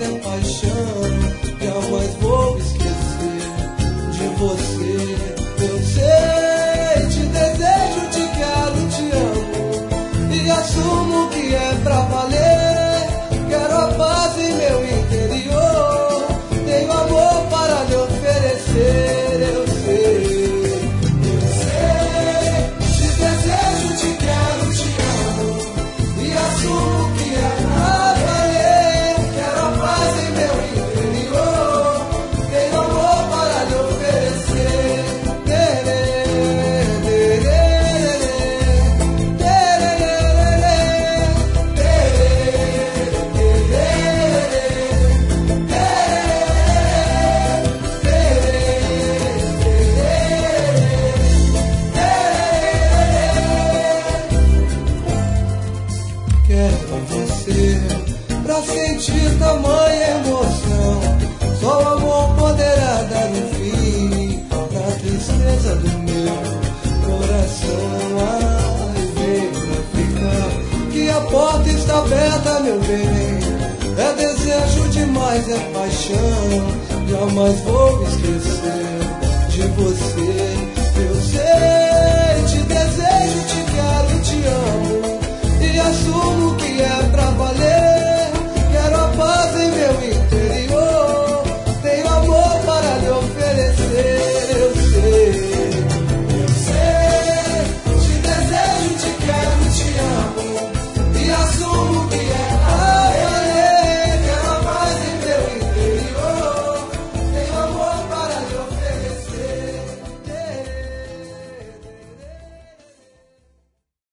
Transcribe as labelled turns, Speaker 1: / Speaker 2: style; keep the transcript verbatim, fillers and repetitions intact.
Speaker 1: demais é paixão. Jamais vou esquecer de você. Eu sei, te desejo, te quero, te amo e assumo que é pra valer. Quero a paz em meu interior, tenho amor para lhe oferecer. Eu sei, eu sei, te desejo, te quero, te amo e assumo que é pra valer. Quero a paz em meu interior, tenho amor para lhe oferecer. Tererê, tererê, tererê, quero você pra sentir tamanha emoção. Só o amor poderá dar um fim na tristeza do meu coração. Ai, vem pra ficar, que a porta está aberta, meu bem. É desejo demais, é paixão. Jamais vou esquecer de você.